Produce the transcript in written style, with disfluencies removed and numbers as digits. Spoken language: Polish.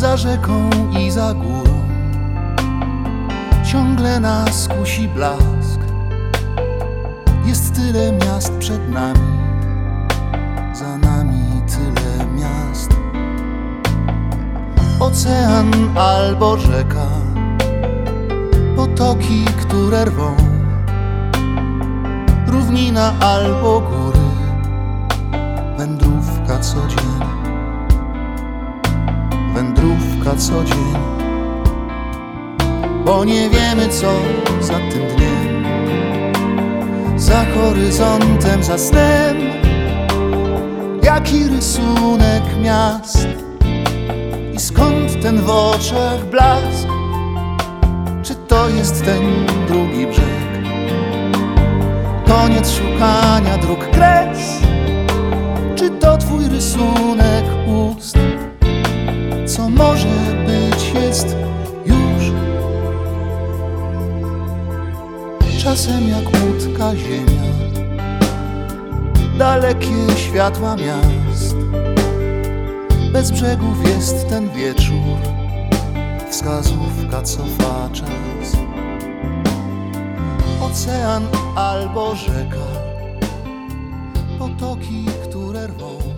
za rzeką i za górą ciągle nas kusi blask. Jest tyle miast przed nami, za nami tyle miast. Ocean albo rzeka, potoki, które rwą, równina albo góry, wędrówka co dzień, wędrówka co dzień. Bo nie wiemy, co za tym dniem, za horyzontem, za snem. Jaki rysunek miast i skąd ten w oczach blask? Czy to jest ten drugi brzeg, koniec szukania dróg, kres? Czy to twój rysunek ust? Co może być, jest już. Czasem jak łódka ziemia, dalekie światła miast. Bez brzegów jest ten wieczór, wskazówka cofa czas. Ocean albo rzeka, potoki, które rwą,